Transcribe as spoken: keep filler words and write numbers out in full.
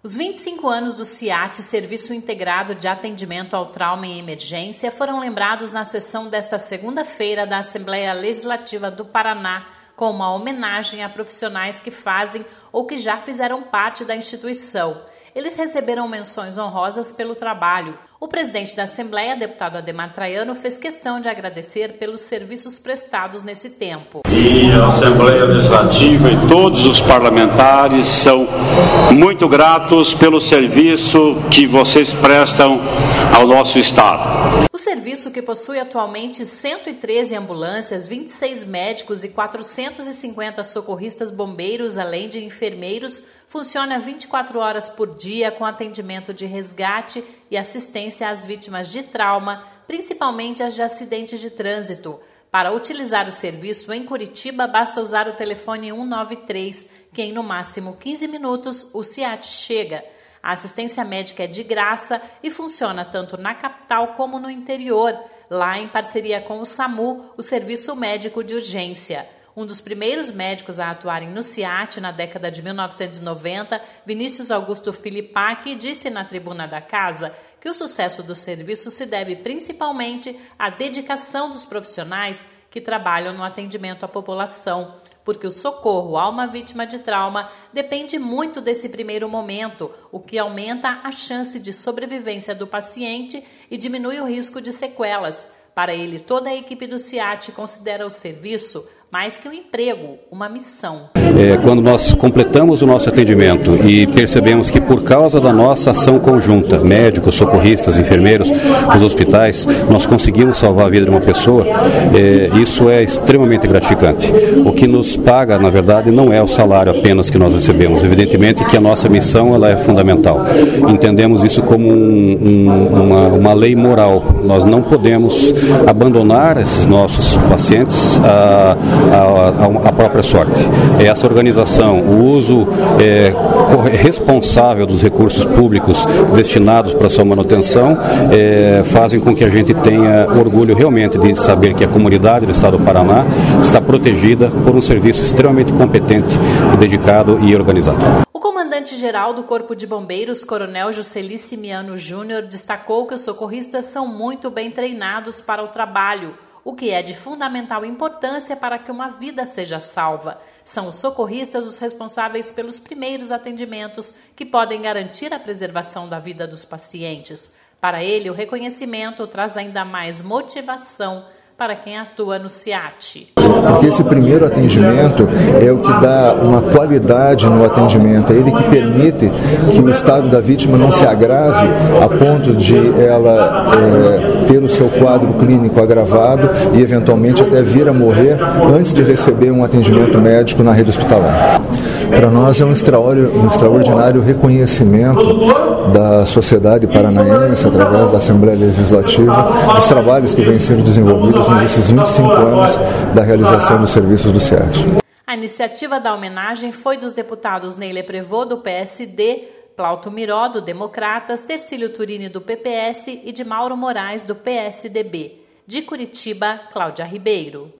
Os vinte e cinco anos do SIAT, Serviço Integrado de Atendimento ao Trauma em Emergência, foram lembrados na sessão desta segunda-feira da Assembleia Legislativa do Paraná, com uma homenagem a profissionais que fazem ou que já fizeram parte da instituição. Eles receberam menções honrosas pelo trabalho. O presidente da Assembleia, deputado Ademar Traiano, fez questão de agradecer pelos serviços prestados nesse tempo. E a Assembleia Legislativa e todos os parlamentares são muito gratos pelo serviço que vocês prestam ao nosso Estado. O serviço, que possui atualmente cento e treze ambulâncias, vinte e seis médicos e quatrocentos e cinquenta socorristas bombeiros, além de enfermeiros, funciona vinte e quatro horas por dia com atendimento de resgate e assistência às vítimas de trauma, principalmente as de acidentes de trânsito. Para utilizar o serviço em Curitiba, basta usar o telefone cento e noventa e três, que em no máximo quinze minutos o SIAT chega. A assistência médica é de graça e funciona tanto na capital como no interior, lá em parceria com o SAMU, o Serviço Médico de Urgência. Um dos primeiros médicos a atuarem no SIAT na década de mil novecentos e noventa, Vinícius Augusto Filipac, disse na tribuna da casa que o sucesso do serviço se deve principalmente à dedicação dos profissionais que trabalham no atendimento à população, porque o socorro a uma vítima de trauma depende muito desse primeiro momento, o que aumenta a chance de sobrevivência do paciente e diminui o risco de sequelas. Para ele, toda a equipe do SIAT considera o serviço mais que um emprego, uma missão. É, quando nós completamos o nosso atendimento e percebemos que por causa da nossa ação conjunta, médicos, socorristas, enfermeiros, os hospitais, nós conseguimos salvar a vida de uma pessoa, é, isso é extremamente gratificante. O que nos paga, na verdade, não é o salário apenas que nós recebemos. Evidentemente que a nossa missão ela é fundamental. Entendemos isso como um, um, uma, uma lei moral. Nós não podemos abandonar esses nossos pacientes a A, a própria sorte. Essa organização, o uso é, responsável dos recursos públicos destinados para sua manutenção é, fazem com que a gente tenha orgulho realmente de saber que a comunidade do Estado do Paraná está protegida por um serviço extremamente competente, dedicado e organizado. O comandante-geral do Corpo de Bombeiros, Coronel Juscelino Simiano Júnior, destacou que os socorristas são muito bem treinados para o trabalho, o que é de fundamental importância para que uma vida seja salva. São os socorristas os responsáveis pelos primeiros atendimentos que podem garantir a preservação da vida dos pacientes. Para ele, o reconhecimento traz ainda mais motivação para quem atua no SIAT. Porque esse primeiro atendimento é o que dá uma qualidade no atendimento, é ele que permite que o estado da vítima não se agrave a ponto de ela é, ter o seu quadro clínico agravado e eventualmente até vir a morrer antes de receber um atendimento médico na rede hospitalar. Para nós é um extraordinário, um extraordinário reconhecimento da sociedade paranaense, através da Assembleia Legislativa, dos trabalhos que vêm sendo desenvolvidos nesses vinte e cinco anos da realização dos serviços do SIAT. A iniciativa da homenagem foi dos deputados Neile Prevot, do P S D, Plauto Miró, do Democratas, Tercílio Turini, do P P S e de Mauro Moraes, do P S D B. De Curitiba, Cláudia Ribeiro.